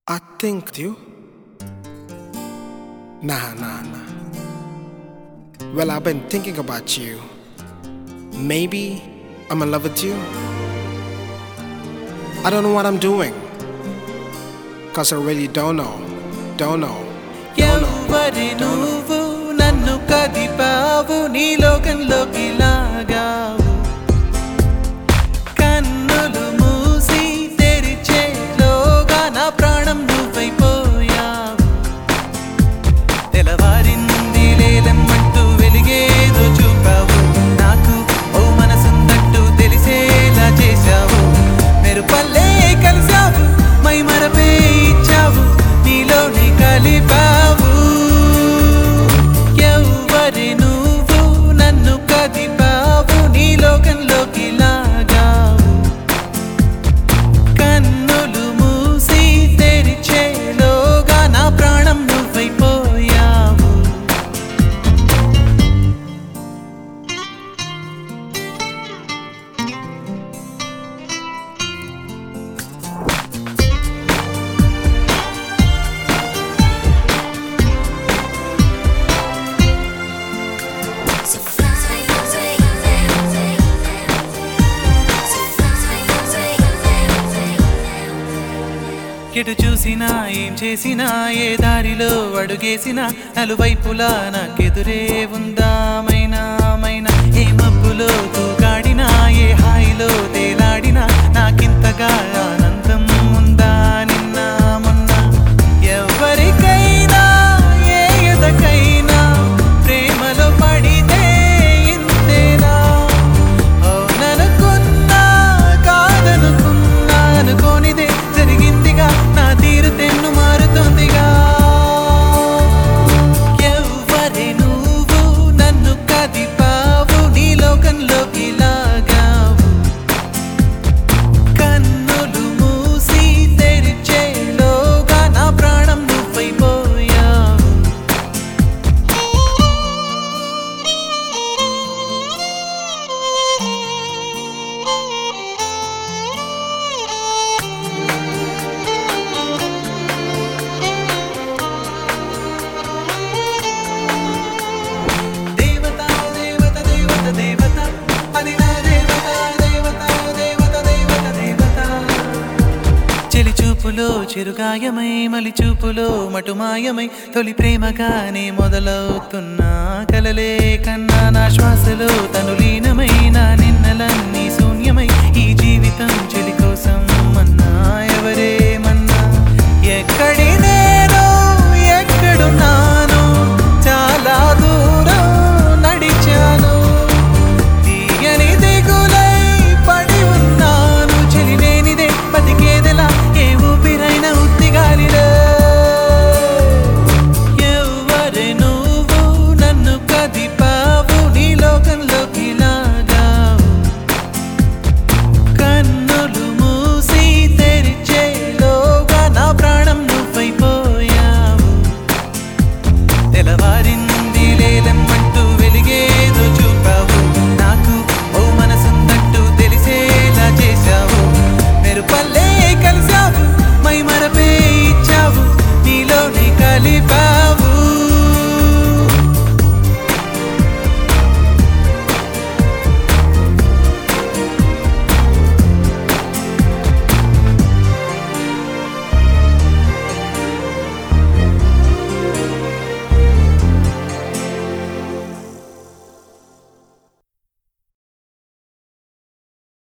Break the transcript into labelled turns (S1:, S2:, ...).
S1: I think you. Nah. Well, I've been thinking about you. Maybe I'm in love with you. I don't know what I'm doing. Cause I really don't know.
S2: ఎవ్వరి నువ్వు నన్ను కదిపావు నీ లోకంలోకి లాగావు కన్నులు మూసి తెరిచేలోగా నా ప్రాణం నువ్వైపోయావు తెల్లవారింది లేలమ్మంటూ వెలిగేదో చూపావు నాకు ఓ మనసున్నట్టు తెలిసేలా చేశావు మెరుపల్లే కలిసావు మై మరపే ఇచ్చావు నీలోనే కలిపావు ఎవ్వరి నువ్వు నన్ను కదిపావు నీ లోకంలోకి లాగావు కన్నులు మూసి తెరిచేలోగా నా ప్రాణం నువ్వైపోయావు ఎటు చూసినా ఏం చేసినా ఏ దారిలో అడుగేసినా నలువైపులా నాకెదురే ఉందామైనా ఏ మబ్బులో తూగాడినా ఏ హాయిలో తేలాడినా నాకింతగా ఆనందం ఉందా నిన్న మొన్న ఎవరికైనా ఏ ఎదకైనా ప్రేమలో పడితే ఇంతేనా అవుననుకున్నా కాదనుకున్నా అనుకోనిదే జరిగిందిగా నా తీరు తెన్ను మారుతోందిగా ఎవ్వరి నువ్వు నన్ను కదిపావు నీ లోకంలోకి లాగావు కన్నులు మూసి తెరిచేలోగా నా ప్రాణం నువ్వైపోయావు చెలి చూపులో చిరుగాయమై మలి చూపులో మటుమాయమై తొలి ప్రేమగానే మొదలవుతున్నా కలలే కన్నా నా శ్వాసలో తను లీనమై నా నిన్నలన్నీ శూన్యమై ఈ జీవితం చెలి కోసం అన్నా ఎవరే